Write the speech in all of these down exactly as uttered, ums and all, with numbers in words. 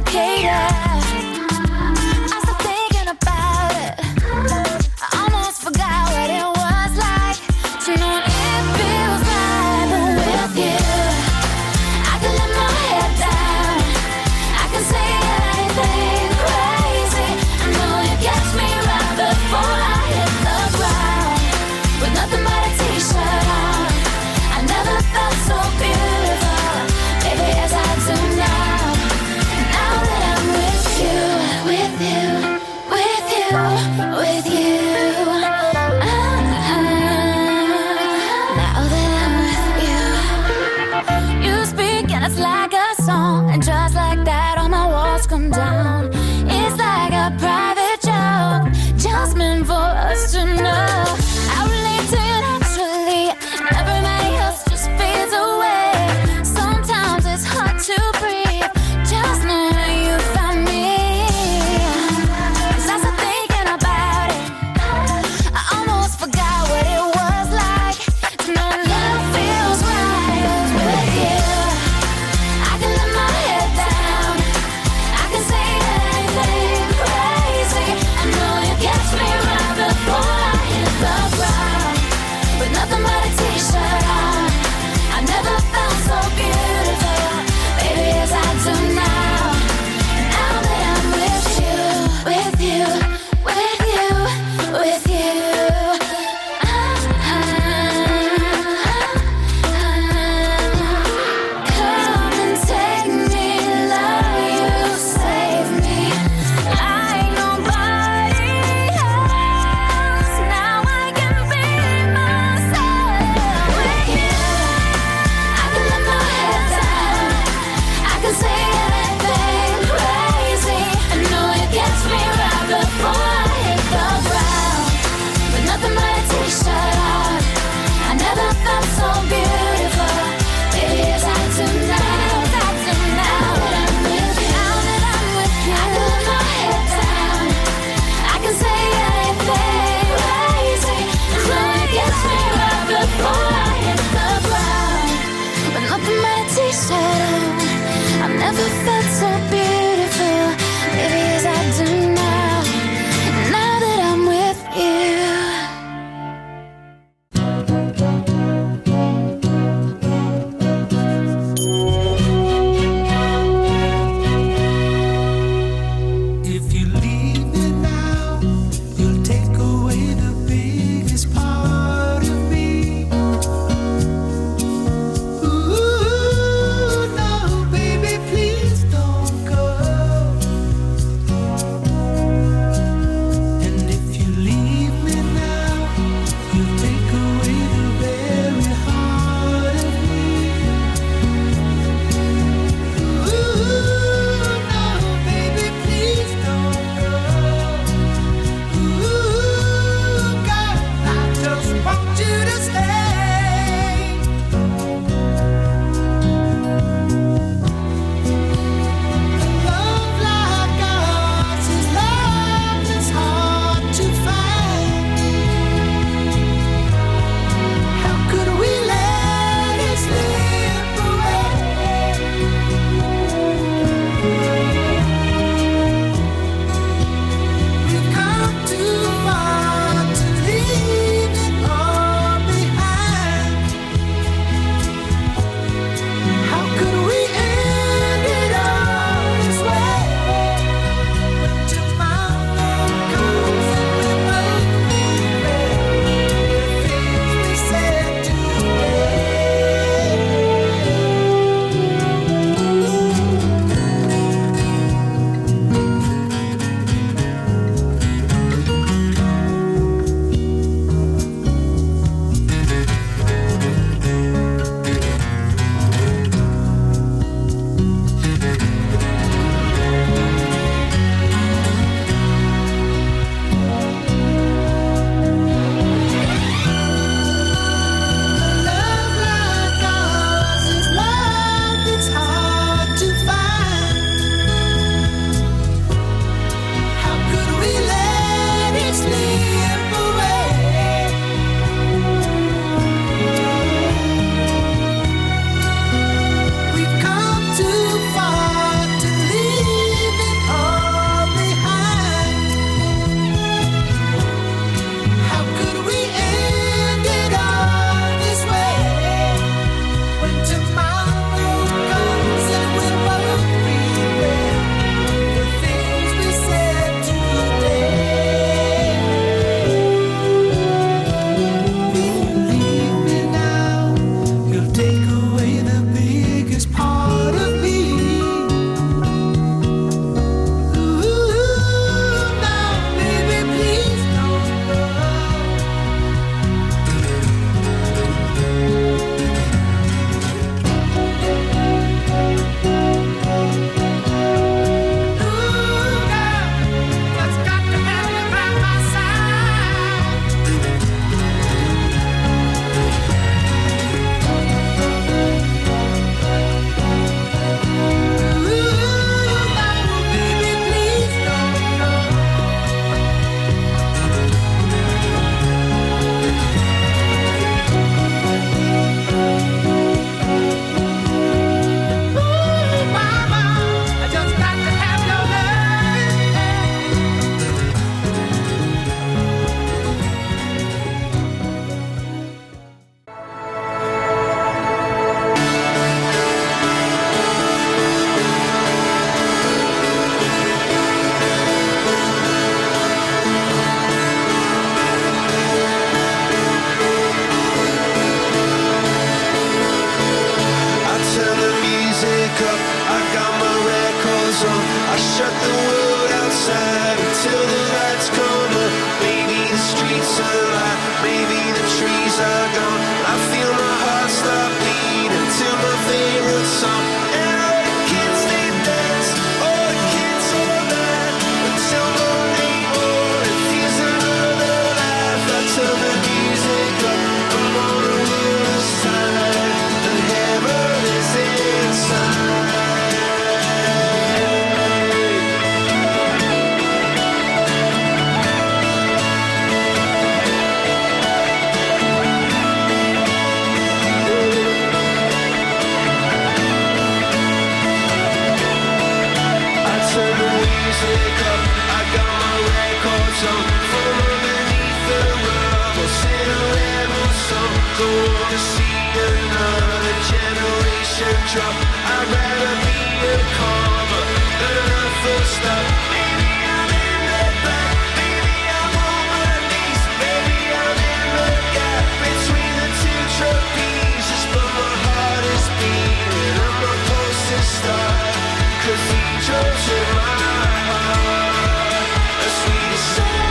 So beautiful, baby, as I do now. Now that I'm with song. I shut the world outside until the lights come up. Maybe the streets are alive, maybe the trees are gone. I feel my heart stop beating to my favorite song. And all the kids they dance, all the kids all night until Monday morning feels another life. I turn the music up, I'm on the other side, and heaven is inside. Drop. I'd rather be a comma than a full stop. Maybe I'm in the back, maybe I'm on my knees, maybe I'm in the gap between the two trapezes. But my heart is beating and my pulse is starting. Cathedrals in my heart, a sweet sound.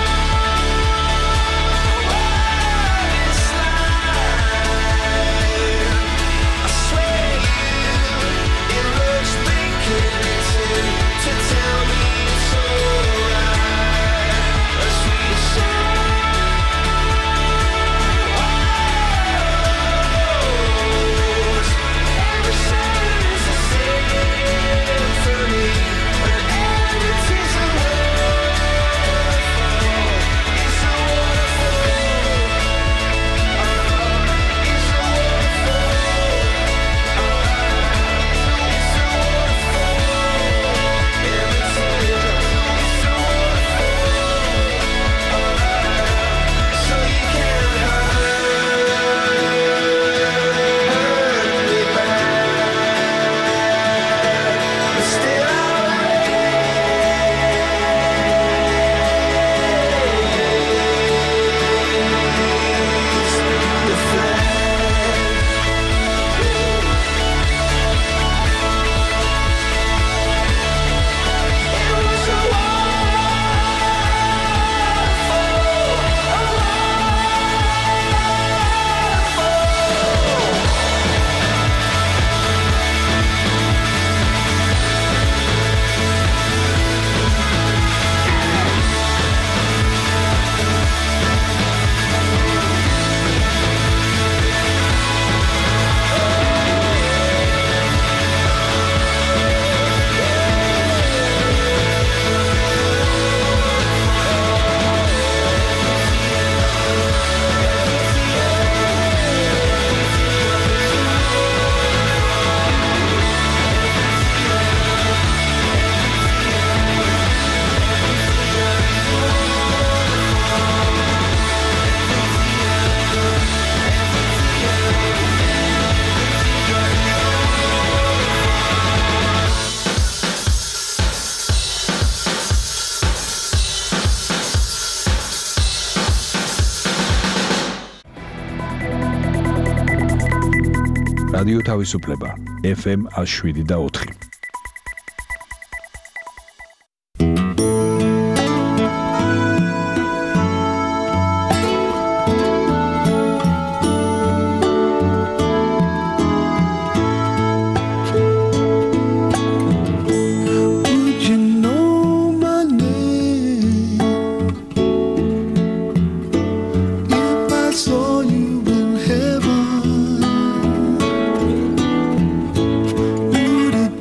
რადიო თავისუფლება ეფ ემ one oh seven და four. Would it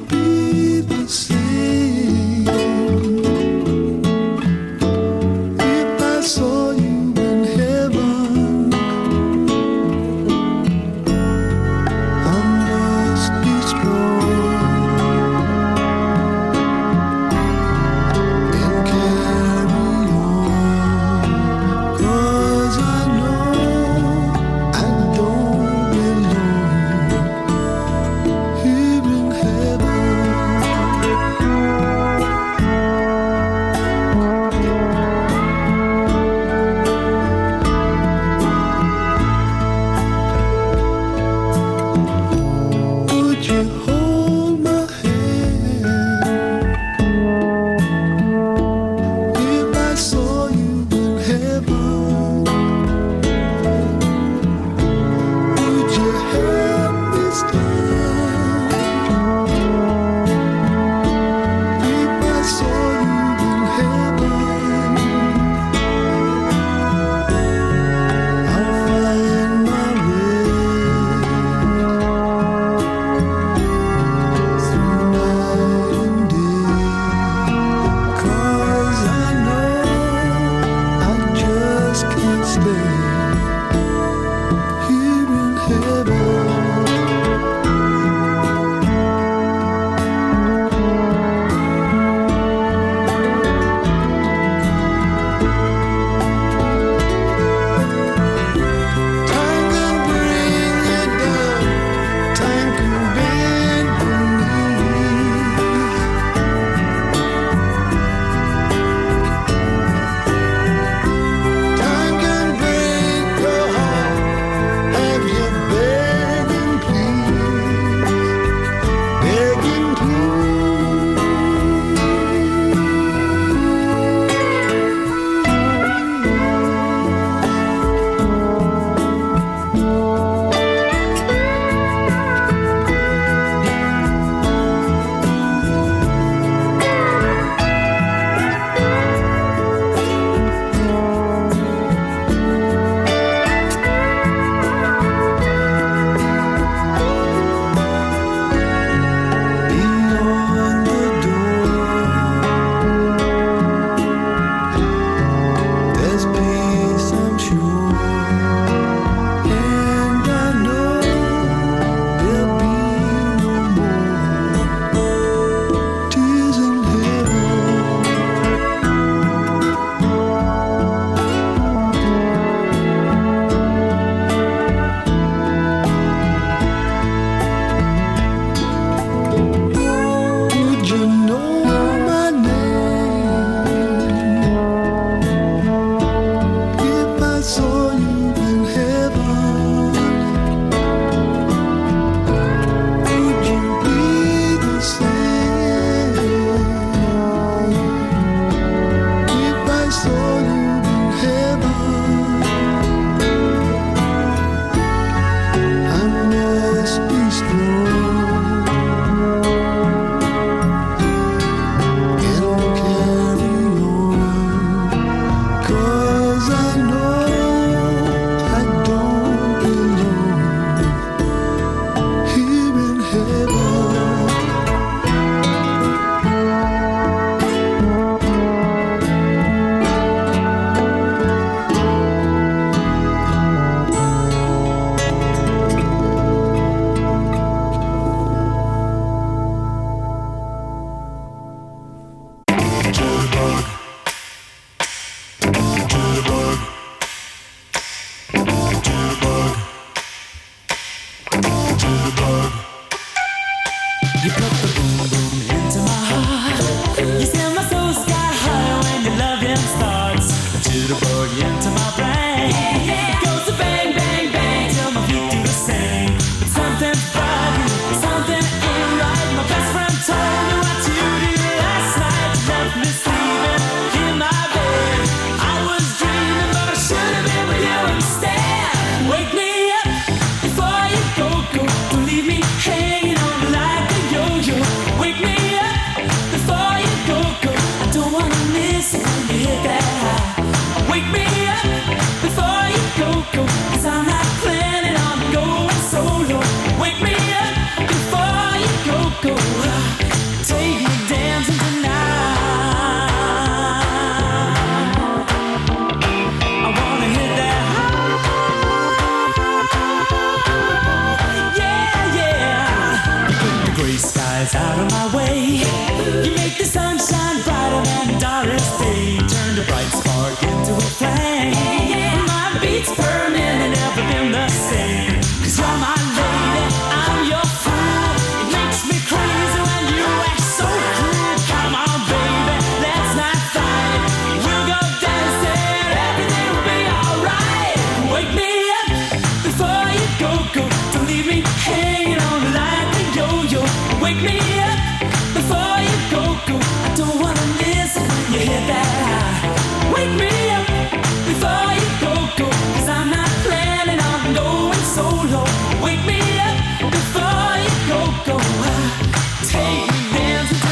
make the sunshine brighter than Doris Day. Turn the bright spark into a flame. My beats burning and never been the same. Cause you're my lady, I'm your fool. It makes me crazy when you act so cruel. Come on, baby, let's not fight. We'll go dancing, everything will be alright. Wake me up before you go, go. Don't leave me hanging on like a yo-yo. Wake me up before you go, go. I don't wanna miss it when you hit that high. Wake me up before you go, go. Cause I'm not planning on going solo. Wake me up before you go, go. Take me dancing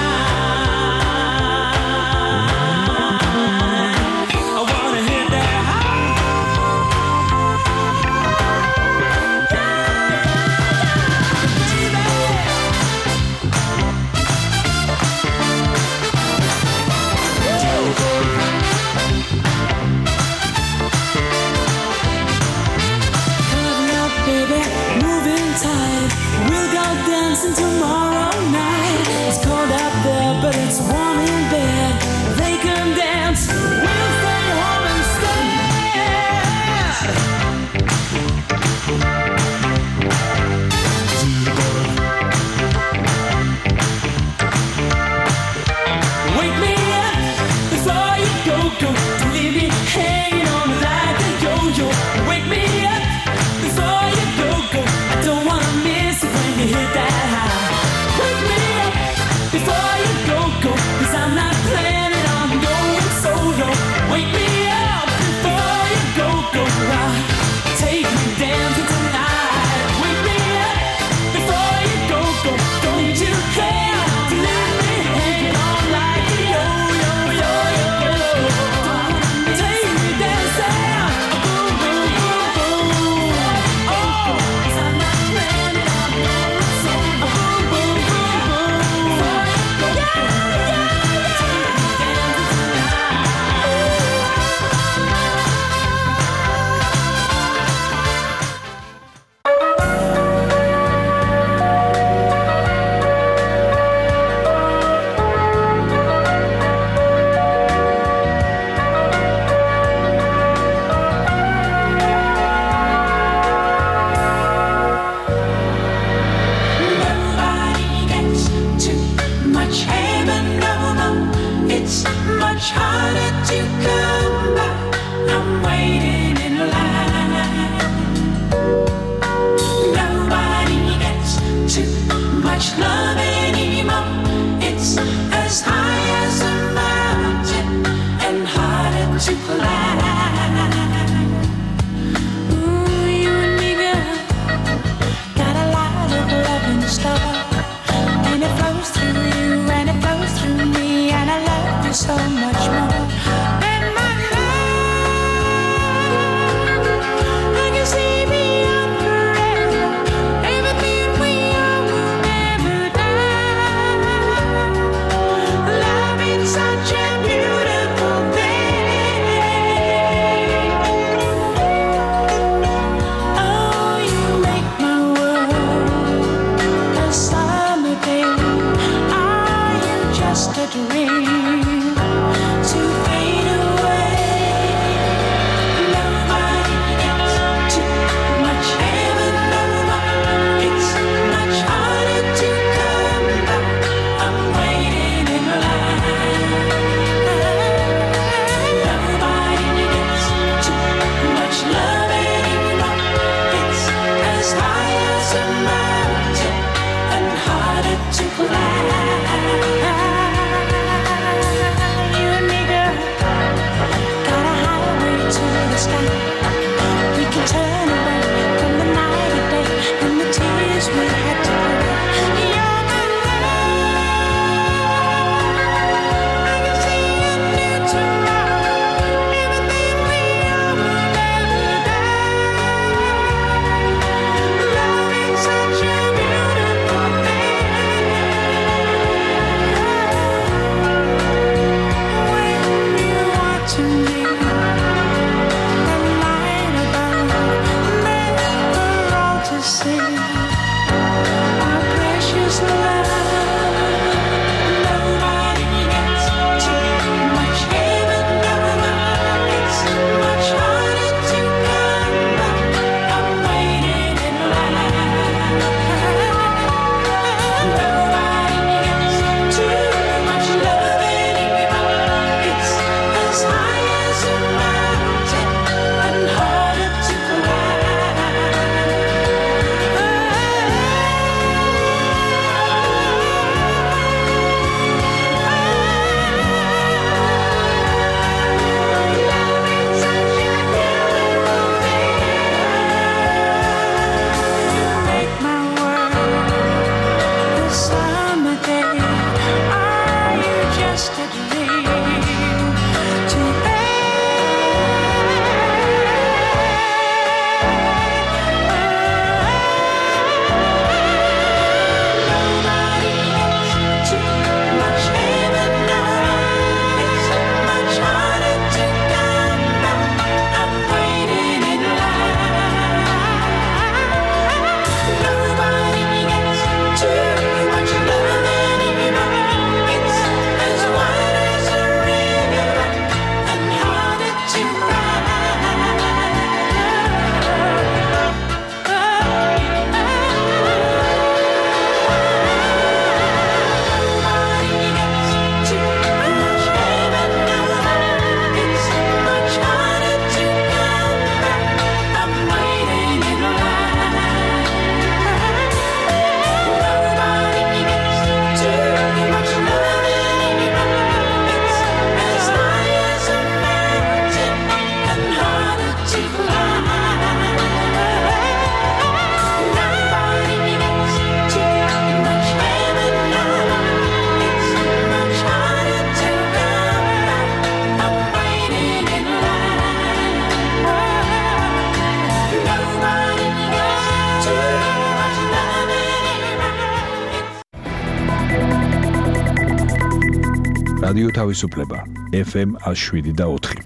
tonight. I wanna hit that high. We'll go dancing tomorrow night. It's cold out there, but it's warm in bed. They can dance, we'll stay home instead. Wake me up before you go, go. Don't leave me hanging on like a yo-yo. Wake me up before you go, go. I don't wanna miss it when you hit that high. Wake me up before you go, go. Cause I'm not planning on going solo. Wake me up before you go, go. Take me dancing tonight. Wake me up before you go, go. Don't you care to leave me hanging on like a yo-yo, yo-yo, yo. Take me dancing. Boom, boom, boom, boom. Oh, cause I'm not planning on going solo. Boom, boom, boom, boom. Yeah, yeah, yeah. Take me dancing tonight. Nobody gets too much heaven, no, no. It's much harder to come by. I'm waiting in line. Nobody gets too much love anymore. It's as high as a mountain and harder to climb. Ooh, you and me, girl, got a lot of love in store. And it flows through you and it flows through me. And I love you so much more than my life. I can see beyond forever. Everything we are will never die. Love is such a beautiful thing. Oh, you make my world a summer day. Are you just a dream to რადიო თავისუფლება ეფ ემ შვიდი და ოთხი.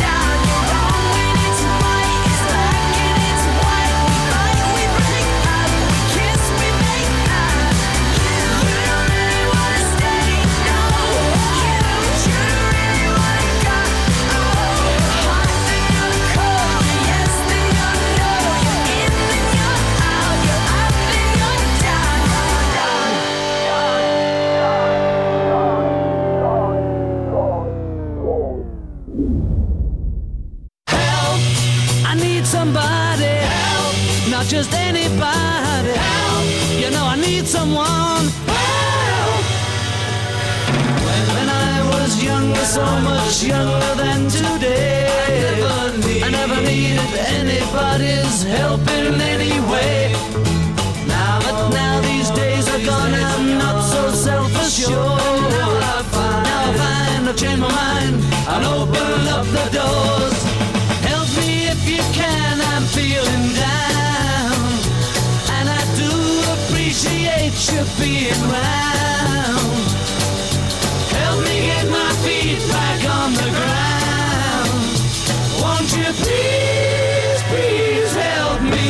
Up somebody help, not just anybody help. You know I need someone help. When I was younger, so much younger than today, I never, need, I never needed anybody's help in any way. Now, but now these days are gone, I'm not so self-assured. Now I find, now I find I've changed my mind and open up the doors. Help me if you can, I'm feeling down, and I do appreciate you being round. Help me get my feet back on the ground. Won't you please, please help me?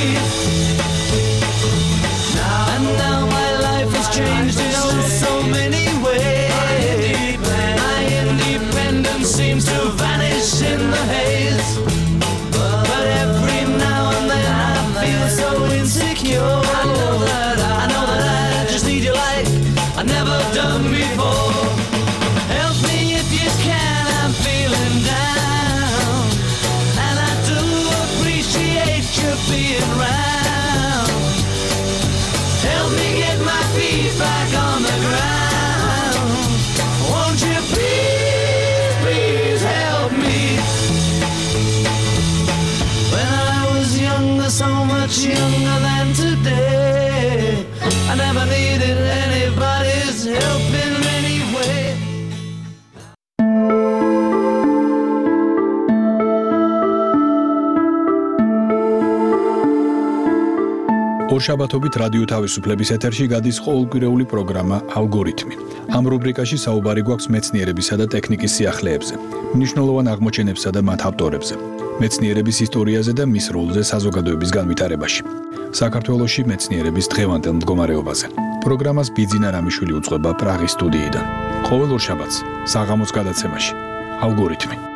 Now and now my life has changed in oh so many ways. My independence seems to vanish in the haze. But every now and then I feel so insecure. I know that I, I know that I just need you like I've never done before. Help me if you can, I'm feeling down, and I do appreciate you being round. Help me get my feet back on the ground. Won't you please, please help me? When I was younger, so much younger than today, I never needed anybody's help in any way. ორშაბათობით რადიო თავისუფლების ეთერში გადის ყოველკვირეული პროგრამა ალგორითმი. ამ რუბრიკაში საუბარი გვაქვს მეცნიერებისა და ტექნიკის სიახლეებზე, მნიშვნელოვან აღმოჩენებსა და მათ ავტორებზე, მეცნიერების ისტორიაზე და მის როლზე საზოგადოების განვითარებაში. საქართველოში მეცნიერების დღევანდელ მდგომარეობაზე. პროგრამას ბიძინა რამიშვილი უძღვება პრაღის სტუდიიდან. ყოველ ორშაბათს საღამოს გადაცემაში ალგორითმი.